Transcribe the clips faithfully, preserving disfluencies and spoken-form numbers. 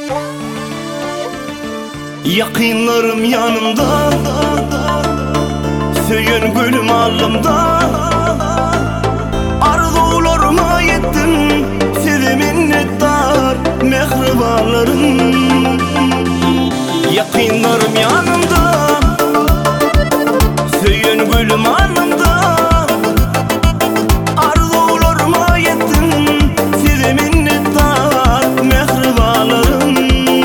Yakınlarım yanımda, söyün gülüm alnımda. Arzularıma yettim, sizi minnettar mehribanlarım. Yakınlarım yanımda, söyün gülüm alnımda. Arzularıma yettim, sizi minnettar mehribanlarım.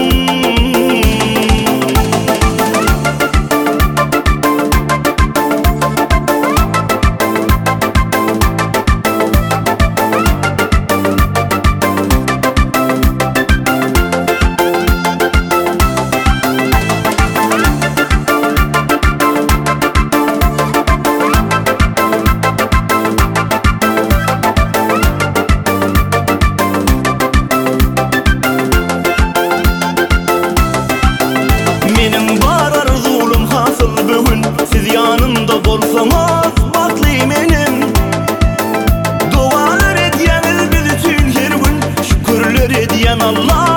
Siz yanımda bolsanız baklıyım enim. Dualar ediyeniz biz için her gün, şükürler ediyen Allah.